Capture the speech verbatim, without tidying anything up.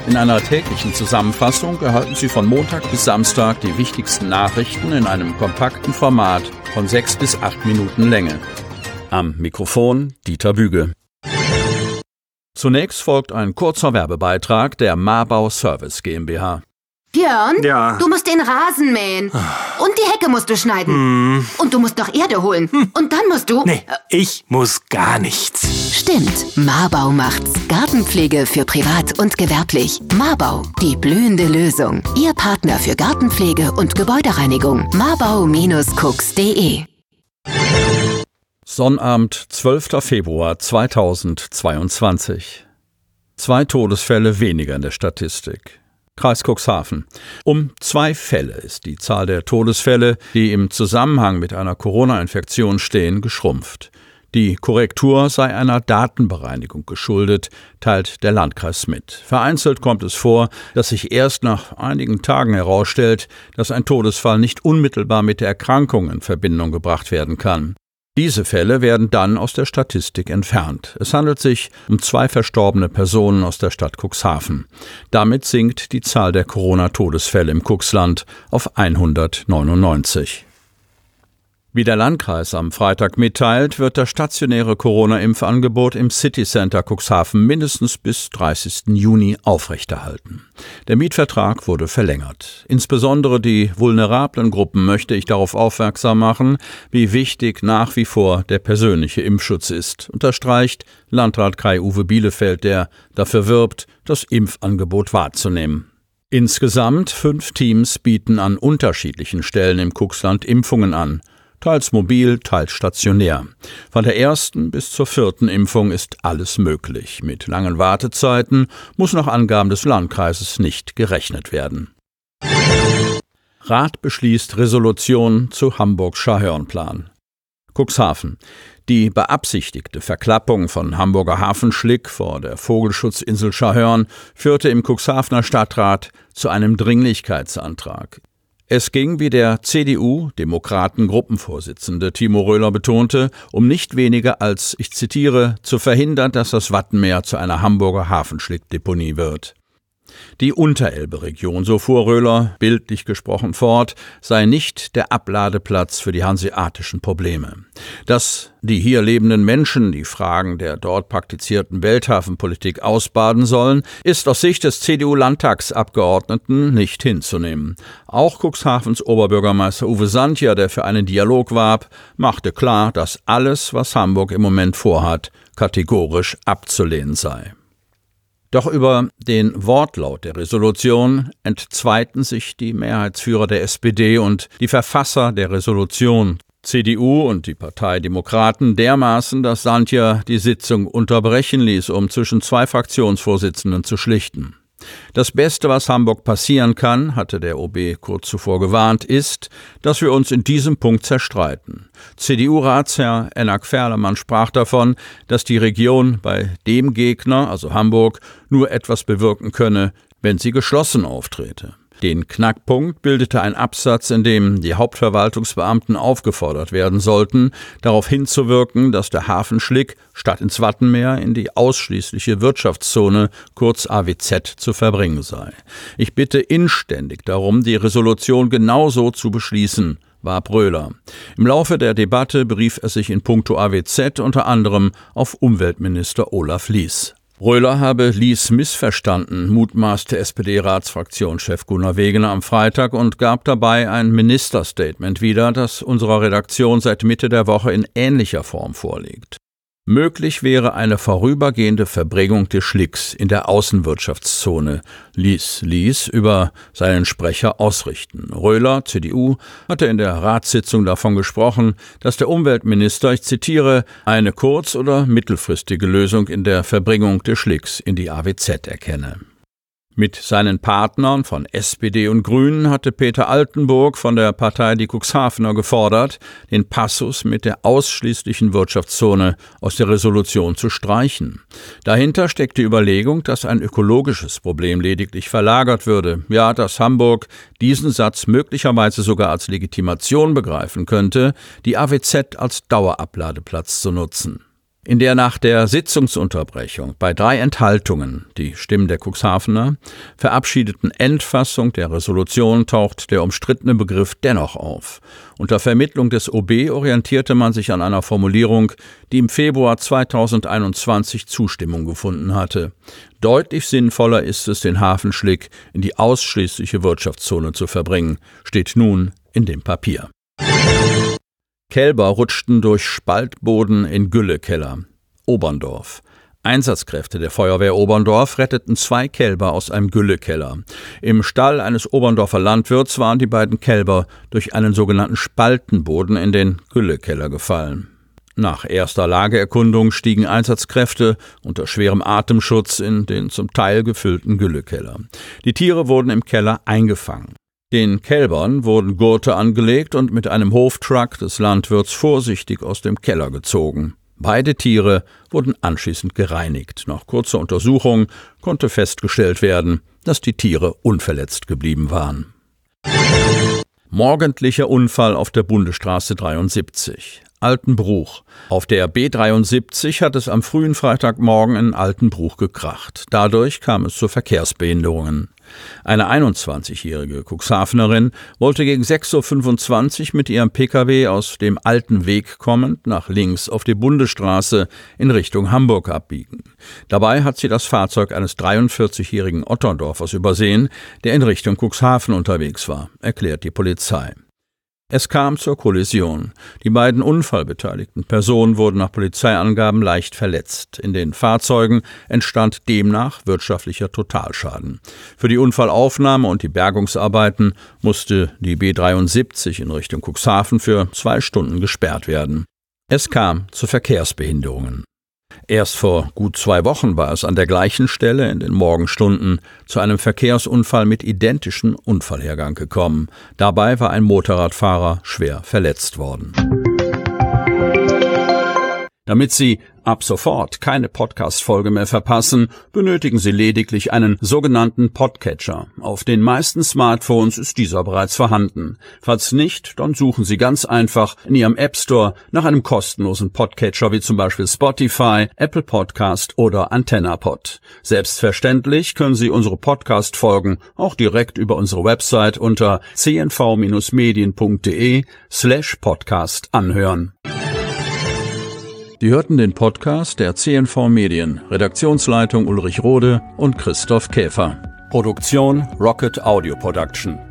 In einer täglichen Zusammenfassung erhalten Sie von Montag bis Samstag die wichtigsten Nachrichten in einem kompakten Format von sechs bis acht Minuten Länge. Am Mikrofon Dieter Büge. Zunächst folgt ein kurzer Werbebeitrag der Marbau Service GmbH. Björn, ja. Du musst den Rasen mähen. Und die Hecke musst du schneiden. Hm. Und du musst noch Erde holen. Hm. Und dann musst du... Nee, ich muss gar nichts. Stimmt, Marbau macht's. Gartenpflege für privat und gewerblich. Marbau, die blühende Lösung. Ihr Partner für Gartenpflege und Gebäudereinigung. marbau Bindestrich cooks punkt de Sonnabend, zwölfter Februar zweitausendzweiundzwanzig. Zwei Todesfälle weniger in der Statistik. Kreis Cuxhaven. Um zwei Fälle ist die Zahl der Todesfälle, die im Zusammenhang mit einer Corona-Infektion stehen, geschrumpft. Die Korrektur sei einer Datenbereinigung geschuldet, teilt der Landkreis mit. Vereinzelt kommt es vor, dass sich erst nach einigen Tagen herausstellt, dass ein Todesfall nicht unmittelbar mit der Erkrankung in Verbindung gebracht werden kann. Diese Fälle werden dann aus der Statistik entfernt. Es handelt sich um zwei verstorbene Personen aus der Stadt Cuxhaven. Damit sinkt die Zahl der Corona-Todesfälle im Cuxland auf hundertneunundneunzig. Wie der Landkreis am Freitag mitteilt, wird das stationäre Corona-Impfangebot im City Center Cuxhaven mindestens bis dreißigsten Juni aufrechterhalten. Der Mietvertrag wurde verlängert. Insbesondere die vulnerablen Gruppen möchte ich darauf aufmerksam machen, wie wichtig nach wie vor der persönliche Impfschutz ist, unterstreicht Landrat Kai-Uwe Bielefeld, der dafür wirbt, das Impfangebot wahrzunehmen. Insgesamt fünf Teams bieten an unterschiedlichen Stellen im Cuxland Impfungen an. Teils mobil, teils stationär. Von der ersten bis zur vierten Impfung ist alles möglich. Mit langen Wartezeiten muss nach Angaben des Landkreises nicht gerechnet werden. Rat beschließt Resolution zu Hamburg-Scharhörnplan. Cuxhaven. Die beabsichtigte Verklappung von Hamburger Hafenschlick vor der Vogelschutzinsel Scharhörn führte im Cuxhavener Stadtrat zu einem Dringlichkeitsantrag. Es ging, wie der C D U-Demokraten-Gruppenvorsitzende Timo Röhler betonte, um nicht weniger als, ich zitiere, zu verhindern, dass das Wattenmeer zu einer Hamburger Hafenschlickdeponie wird. Die Unterelbe-Region, so fuhr Röhler, bildlich gesprochen fort, sei nicht der Abladeplatz für die hanseatischen Probleme. Dass die hier lebenden Menschen die Fragen der dort praktizierten Welthafenpolitik ausbaden sollen, ist aus Sicht des C D U-Landtagsabgeordneten nicht hinzunehmen. Auch Cuxhavens Oberbürgermeister Uwe Santja, der für einen Dialog warb, machte klar, dass alles, was Hamburg im Moment vorhat, kategorisch abzulehnen sei. Doch über den Wortlaut der Resolution entzweiten sich die Mehrheitsführer der S P D und die Verfasser der Resolution, C D U und die Partei Demokraten, dermaßen, dass Santja die Sitzung unterbrechen ließ, um zwischen zwei Fraktionsvorsitzenden zu schlichten. Das Beste, was Hamburg passieren kann, hatte der O B kurz zuvor gewarnt, ist, dass wir uns in diesem Punkt zerstreiten. C D U-Ratsherr Enak Ferlemann sprach davon, dass die Region bei dem Gegner, also Hamburg, nur etwas bewirken könne, wenn sie geschlossen auftrete. Den Knackpunkt bildete ein Absatz, in dem die Hauptverwaltungsbeamten aufgefordert werden sollten, darauf hinzuwirken, dass der Hafenschlick statt ins Wattenmeer in die ausschließliche Wirtschaftszone, kurz A W Z, zu verbringen sei. Ich bitte inständig darum, die Resolution genauso zu beschließen, warb Röhler. Im Laufe der Debatte berief er sich in puncto A W Z unter anderem auf Umweltminister Olaf Lies. Röhler habe Lies missverstanden, mutmaßte S P D-Ratsfraktionschef Gunnar Wegener am Freitag und gab dabei ein Ministerstatement wieder, das unserer Redaktion seit Mitte der Woche in ähnlicher Form vorliegt. Möglich wäre eine vorübergehende Verbringung des Schlicks in der Außenwirtschaftszone, ließ Lies über seinen Sprecher ausrichten. Röhler, C D U, hatte in der Ratssitzung davon gesprochen, dass der Umweltminister, ich zitiere, eine kurz- oder mittelfristige Lösung in der Verbringung des Schlicks in die A W Z erkenne. Mit seinen Partnern von S P D und Grünen hatte Peter Altenburg von der Partei Die Cuxhavener gefordert, den Passus mit der ausschließlichen Wirtschaftszone aus der Resolution zu streichen. Dahinter steckt die Überlegung, dass ein ökologisches Problem lediglich verlagert würde, ja, dass Hamburg diesen Satz möglicherweise sogar als Legitimation begreifen könnte, die A W Z als Dauerabladeplatz zu nutzen. In der nach der Sitzungsunterbrechung bei drei Enthaltungen, die Stimmen der Cuxhavener, verabschiedeten Endfassung der Resolution taucht der umstrittene Begriff dennoch auf. Unter Vermittlung des O B orientierte man sich an einer Formulierung, die im Februar zweitausendeinundzwanzig Zustimmung gefunden hatte. Deutlich sinnvoller ist es, den Hafenschlick in die ausschließliche Wirtschaftszone zu verbringen, steht nun in dem Papier. Kälber rutschten durch Spaltboden in Güllekeller. Oberndorf. Einsatzkräfte der Feuerwehr Oberndorf retteten zwei Kälber aus einem Güllekeller. Im Stall eines Oberndorfer Landwirts waren die beiden Kälber durch einen sogenannten Spaltenboden in den Güllekeller gefallen. Nach erster Lageerkundung stiegen Einsatzkräfte unter schwerem Atemschutz in den zum Teil gefüllten Güllekeller. Die Tiere wurden im Keller eingefangen. Den Kälbern wurden Gurte angelegt und mit einem Hoftruck des Landwirts vorsichtig aus dem Keller gezogen. Beide Tiere wurden anschließend gereinigt. Nach kurzer Untersuchung konnte festgestellt werden, dass die Tiere unverletzt geblieben waren. Morgendlicher Unfall auf der Bundesstraße dreiundsiebzig. Altenbruch. Auf der B dreiundsiebzig hat es am frühen Freitagmorgen in Altenbruch gekracht. Dadurch kam es zu Verkehrsbehinderungen. Eine einundzwanzigjährige Cuxhavenerin wollte gegen sechs Uhr fünfundzwanzig mit ihrem Pkw aus dem alten Weg kommend nach links auf die Bundesstraße in Richtung Hamburg abbiegen. Dabei hat sie das Fahrzeug eines dreiundvierzigjährigen Otterndorfers übersehen, der in Richtung Cuxhaven unterwegs war, erklärt die Polizei. Es kam zur Kollision. Die beiden unfallbeteiligten Personen wurden nach Polizeiangaben leicht verletzt. In den Fahrzeugen entstand demnach wirtschaftlicher Totalschaden. Für die Unfallaufnahme und die Bergungsarbeiten musste die B dreiundsiebzig in Richtung Cuxhaven für zwei Stunden gesperrt werden. Es kam zu Verkehrsbehinderungen. Erst vor gut zwei Wochen war es an der gleichen Stelle in den Morgenstunden zu einem Verkehrsunfall mit identischem Unfallhergang gekommen. Dabei war ein Motorradfahrer schwer verletzt worden. Damit Sie ab sofort keine Podcast-Folge mehr verpassen, benötigen Sie lediglich einen sogenannten Podcatcher. Auf den meisten Smartphones ist dieser bereits vorhanden. Falls nicht, dann suchen Sie ganz einfach in Ihrem App Store nach einem kostenlosen Podcatcher wie zum Beispiel Spotify, Apple Podcast oder AntennaPod. Selbstverständlich können Sie unsere Podcast-Folgen auch direkt über unsere Website unter c n v Bindestrich medien punkt de slash podcast anhören. Sie hörten den Podcast der C N V Medien, Redaktionsleitung Ulrich Rode und Christoph Käfer. Produktion Rocket Audio Production.